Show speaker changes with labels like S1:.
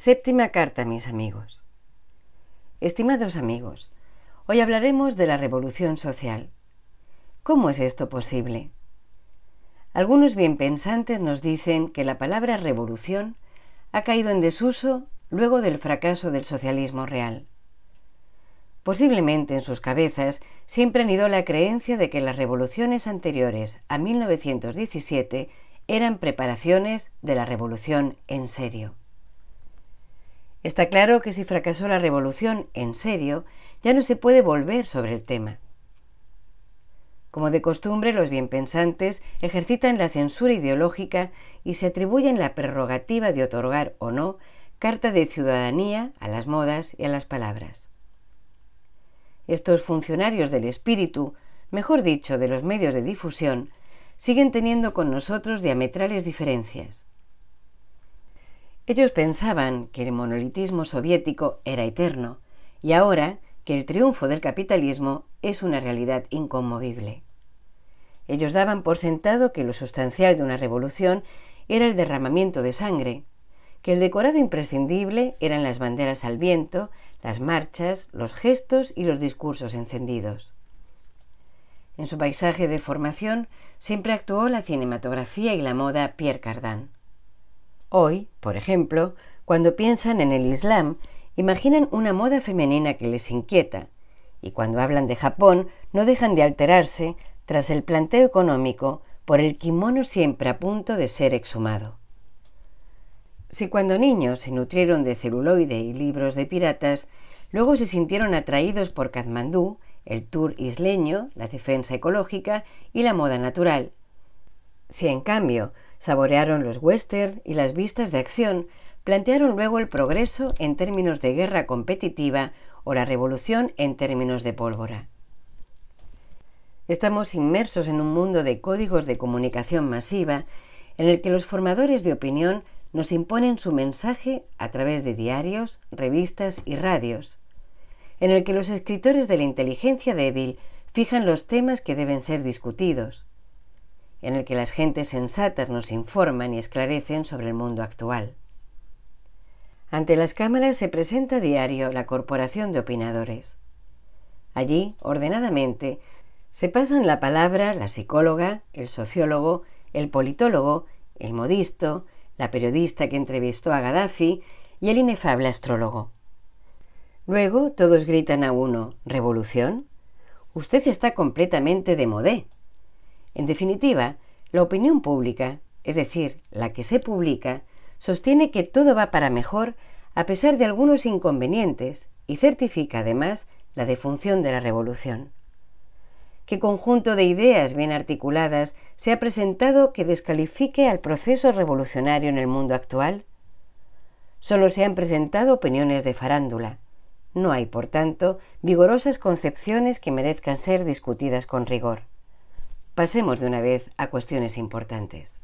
S1: Séptima carta, mis amigos. Estimados amigos, hoy hablaremos de la revolución social. ¿Cómo es esto posible? Algunos bienpensantes nos dicen que la palabra revolución ha caído en desuso luego del fracaso del socialismo real. Posiblemente en sus cabezas siempre anidó la creencia de que las revoluciones anteriores a 1917 eran preparaciones de la revolución en serio. Está claro que si fracasó la revolución en serio, ya no se puede volver sobre el tema. Como de costumbre, los bienpensantes ejercitan la censura ideológica y se atribuyen la prerrogativa de otorgar o no carta de ciudadanía a las modas y a las palabras. Estos funcionarios del espíritu, mejor dicho, de los medios de difusión, siguen teniendo con nosotros diametrales diferencias. Ellos pensaban que el monolitismo soviético era eterno y ahora que el triunfo del capitalismo es una realidad inconmovible. Ellos daban por sentado que lo sustancial de una revolución era el derramamiento de sangre, que el decorado imprescindible eran las banderas al viento, las marchas, los gestos y los discursos encendidos. En su paisaje de formación siempre actuó la cinematografía y la moda Pierre Cardin. Hoy, por ejemplo, cuando piensan en el Islam, imaginan una moda femenina que les inquieta, y cuando hablan de Japón no dejan de alterarse tras el planteo económico por el kimono siempre a punto de ser exhumado. Si cuando niños se nutrieron de celuloide y libros de piratas, luego se sintieron atraídos por Katmandú, el tour isleño, la defensa ecológica y la moda natural. Si en cambio saborearon los western y las vistas de acción, plantearon luego el progreso en términos de guerra competitiva o la revolución en términos de pólvora. Estamos inmersos en un mundo de códigos de comunicación masiva en el que los formadores de opinión nos imponen su mensaje a través de diarios, revistas y radios, en el que los escritores de la inteligencia débil fijan los temas que deben ser discutidos, en el que las gentes sensatas nos informan y esclarecen sobre el mundo actual. Ante las cámaras se presenta a diario la corporación de opinadores. Allí, ordenadamente, se pasan la palabra la psicóloga, el sociólogo, el politólogo, el modisto, la periodista que entrevistó a Gaddafi y el inefable astrólogo. Luego todos gritan a uno: ¿revolución? Usted está completamente de modé. En definitiva, la opinión pública, es decir, la que se publica, sostiene que todo va para mejor a pesar de algunos inconvenientes y certifica además la defunción de la revolución. ¿Qué conjunto de ideas bien articuladas se ha presentado que descalifique al proceso revolucionario en el mundo actual? Solo se han presentado opiniones de farándula. No hay, por tanto, vigorosas concepciones que merezcan ser discutidas con rigor. Pasemos de una vez a cuestiones importantes.